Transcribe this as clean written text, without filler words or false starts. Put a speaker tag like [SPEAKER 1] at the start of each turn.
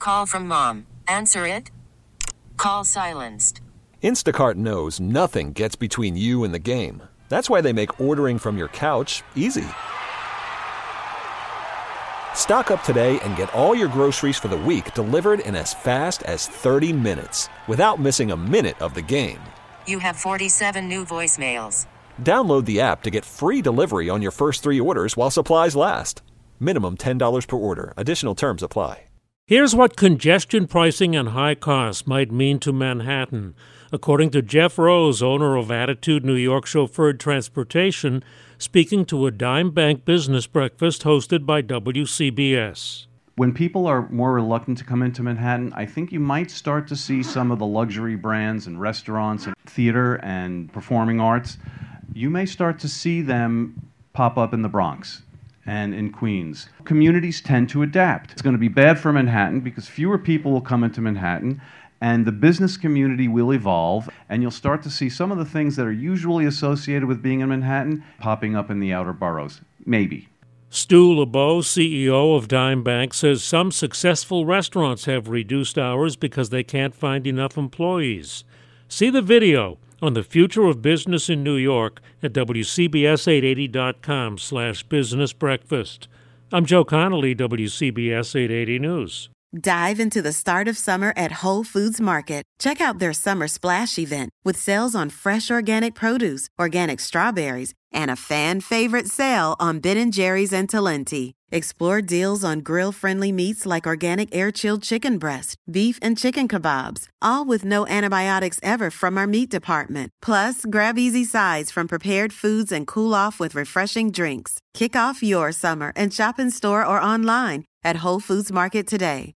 [SPEAKER 1] Call from mom. Answer it. Call silenced.
[SPEAKER 2] Instacart knows nothing gets between you and the game. That's why they make ordering from your couch easy. Stock up today and get all your groceries for the week delivered in as fast as 30 minutes without missing a minute of the game.
[SPEAKER 1] You have 47 new voicemails.
[SPEAKER 2] Download the app to get free delivery on your first 3 orders while supplies last. Minimum $10 per order. Additional terms apply.
[SPEAKER 3] Here's what congestion pricing and high costs might mean to Manhattan. According to Jeff Rose, owner of Attitude New York Chauffeured Transportation, speaking to a Dime Bank business breakfast hosted by WCBS.
[SPEAKER 4] When people are more reluctant to come into Manhattan, I think you might start to see some of the luxury brands and restaurants and theater and performing arts. You may start to see them pop up in the Bronx and in Queens. Communities tend to adapt. It's going to be bad for Manhattan because fewer people will come into Manhattan, and the business community will evolve, and you'll start to see some of the things that are usually associated with being in Manhattan popping up in the outer boroughs. Maybe.
[SPEAKER 3] Stu LeBeau, CEO of Dime Bank, says some successful restaurants have reduced hours because they can't find enough employees. See the video on the future of business in New York at WCBS880.com/business breakfast. I'm Joe Connolly, WCBS 880 News.
[SPEAKER 5] Dive into the start of summer at Whole Foods Market. Check out their Summer Splash event with sales on fresh organic produce, organic strawberries, and a fan-favorite sale on Ben & Jerry's and Talenti. Explore deals on grill-friendly meats like organic air-chilled chicken breast, beef and chicken kebabs, all with no antibiotics ever from our meat department. Plus, grab easy sides from prepared foods and cool off with refreshing drinks. Kick off your summer and shop in store or online at Whole Foods Market today.